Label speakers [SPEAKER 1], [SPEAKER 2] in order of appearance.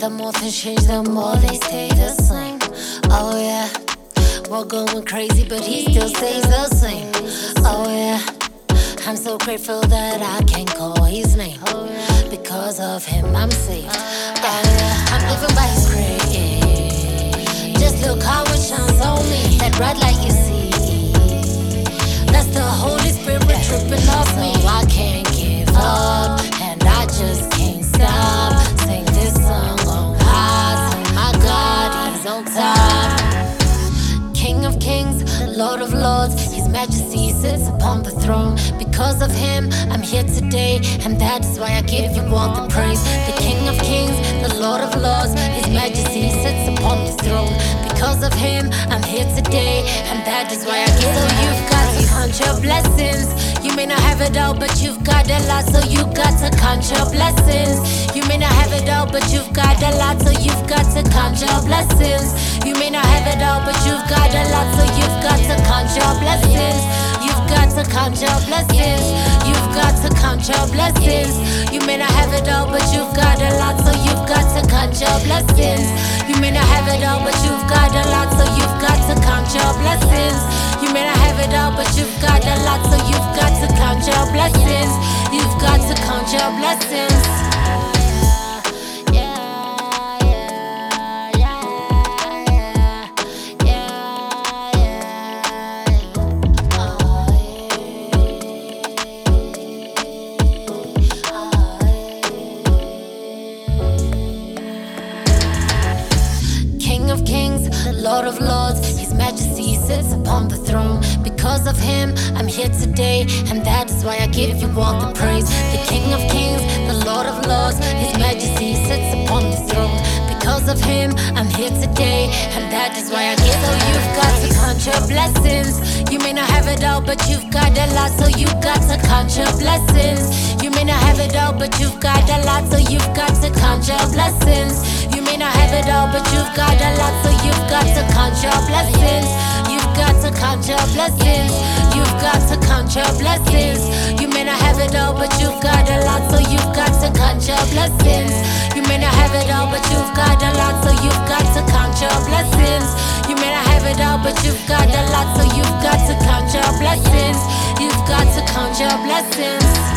[SPEAKER 1] The more things change, the more they stay the same. Oh yeah, we're going crazy, but he still stays the same. Oh yeah, I'm so grateful that I can call his name. Because of him, I'm safe. Oh yeah, I'm living by his grace. Just look how it shines on me. That bright light you see, that's the Holy Spirit dripping off me. I can't give up, and I just can't stop. Sing this song on high. Sing my God, he's on top. King of kings, Lord of lords, his majesty sits upon the throne. Because of him, I'm here today, and that is why I give you all the praise. The King of kings, the Lord of lords, his majesty sits upon the throne. Because of him, I'm here today, and that is why I give you. So you've got to count your blessings. You may not have it all, but you've got a lot, so you got to count your blessings. You may not have it all, but you've got a lot, so you've got to count your blessings. You may not have it all, but you've got a lot, so you've got to count your blessings. You've got to count your blessings. You've got to count your blessings. You may not have it all, but you've got a lot, so you've got to count your blessings. You may not have it all, but you've got a lot, so you've got to count your blessings. You may not have it all, but you've got a lot, so you've got to count your blessings. You've got to count your blessings. King of kings, Lord of lords, his majesty sits upon the throne. Because of him, I'm here today, and that is why I give you all the praise. The King of kings, the Lord of lords, his majesty sits upon the throne. Because of him, I'm here today, and that is why I give. So you've got to count your blessings. You may not have it all, but you've got a lot, so you've got to count your blessings. You may not have it all, but you've got a lot, so you've got to count your blessings. You may not have it all, but you've got a lot, so you've got to count your blessings. You've got to count your blessings. You've got to count your blessings. You may not have it all, but you've got a lot, so you've got to count your blessings. You may not have it all, but you've got a lot, so you've got to count your blessings. You may not have it all, but you've got a lot, so you've got to count your blessings. You've got to count your blessings.